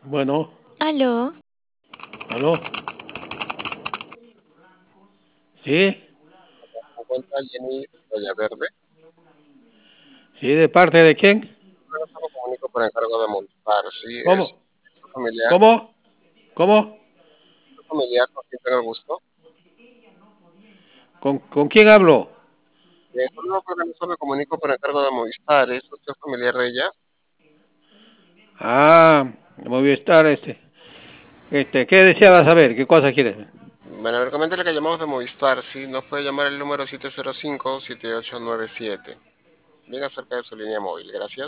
Bueno, Aló, aló, sí, Se encuentra Jenny Villaverde. sí, ¿de parte de quién? Yo me comunico por encargo de Movistar. Sí, es ¿Cómo? su familiar, ¿Cómo? ¿Cómo? su familiar con quien tengo el gusto. ¿Con quién hablo? Por una organización me comunico por encargo de Movistar. ¿Es usted familiar de ella? Ah, Movistar, ¿qué deseaba saber? ¿Qué cosa quieres? Bueno, a ver, coméntale que llamamos de Movistar. Sí, nos puede llamar el número 705-7897. Bien acerca de su línea móvil. Gracias.